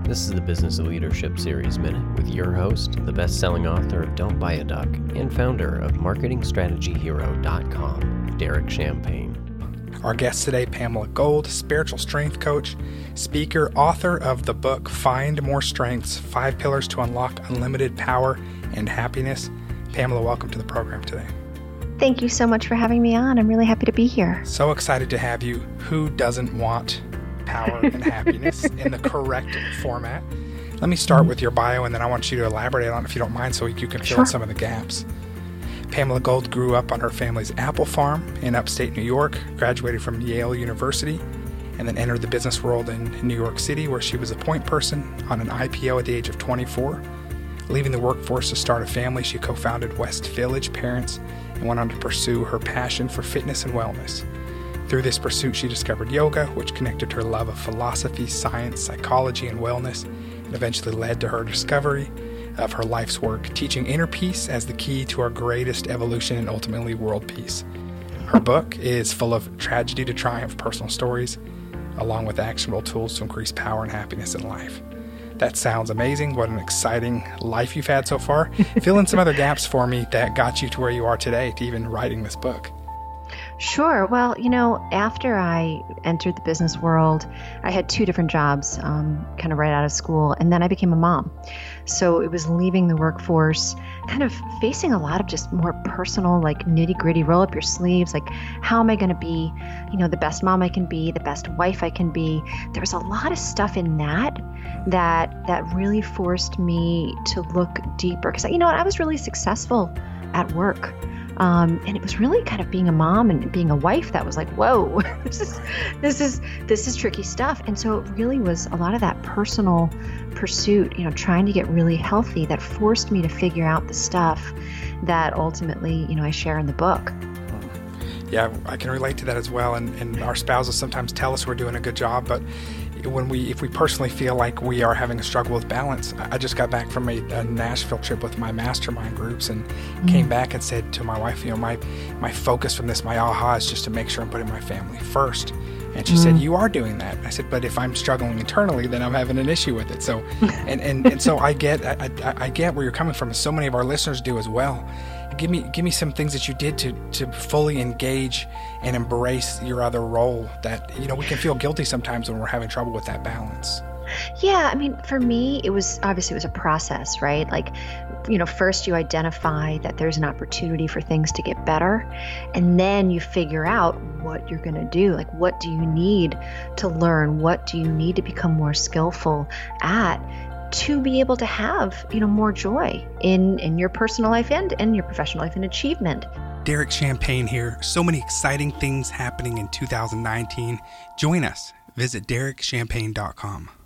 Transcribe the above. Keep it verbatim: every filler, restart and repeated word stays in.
This is the Business of Leadership Series Minute with your host, the best-selling author of Don't Buy a Duck and founder of marketing strategy hero dot com, Derek Champagne. Our guest today, Pamela Gold, spiritual strength coach, speaker, author of the book Find More Strengths, Five Pillars to Unlock Unlimited Power and Happiness. Pamela, welcome to the program today. Thank you so much for having me on. I'm really happy to be here. So excited to have you. Who doesn't want power and happiness in the correct format? Let me start with your bio, and then I want you to elaborate on it if you don't mind, so you can fill Sure. in some of the gaps. Pamela Gold grew up on her family's apple farm in upstate New York, graduated from Yale University, and then entered the business world in New York City, where she was a point person on an I P O at the age of twenty-four. Leaving the workforce to start a family, she co-founded West Village Parents and went on to pursue her passion for fitness and wellness. Through this pursuit, she discovered yoga, which connected her love of philosophy, science, psychology, and wellness, and eventually led to her discovery of her life's work, teaching inner peace as the key to our greatest evolution and ultimately world peace. Her book is full of tragedy to triumph personal stories, along with actionable tools to increase power and happiness in life. That sounds amazing. What an exciting life you've had so far. Fill in some other gaps for me that got you to where you are today, to even writing this book. Sure. Well, you know, after I entered the business world, I had two different jobs, um, kind of right out of school, and then I became a mom. So it was leaving the workforce, kind of facing a lot of just more personal, like nitty gritty, roll up your sleeves, like how am I going to be, you know, the best mom I can be, the best wife I can be. There was a lot of stuff in that that that really forced me to look deeper, because, you know what, I was really successful at work. Um, and it was really kind of being a mom and being a wife that was like, whoa, this is, this is, this is tricky stuff. And so it really was a lot of that personal pursuit, you know, trying to get really healthy that forced me to figure out the stuff that ultimately, you know, I share in the book. Yeah, I can relate to that as well. And, and our spouses sometimes tell us we're doing a good job, but when we, if we personally feel like we are having a struggle with balance, I just got back from a, a Nashville trip with my mastermind groups and mm. came back and said to my wife, you know, my, my focus from this, my aha is just to make sure I'm putting my family first. And she mm. said, you are doing that. I said, but if I'm struggling internally, then I'm having an issue with it. So, and, and, and so I get, I, I, I get where you're coming from. So many of our listeners do as well. Give me, give me some things that you did to, to fully engage and embrace your other role that, you know, we can feel guilty sometimes when we're having trouble with that balance. Yeah. I mean, for me, it was obviously it was a process, right? Like, you know, first you identify that there's an opportunity for things to get better, and then you figure out what you're going to do. Like, what do you need to learn? What do you need to become more skillful at to be able to have, you know, more joy in, in your personal life and in your professional life and achievement. Derek Champagne here. So many exciting things happening in two thousand nineteen. Join us. Visit Derek Champagne dot com.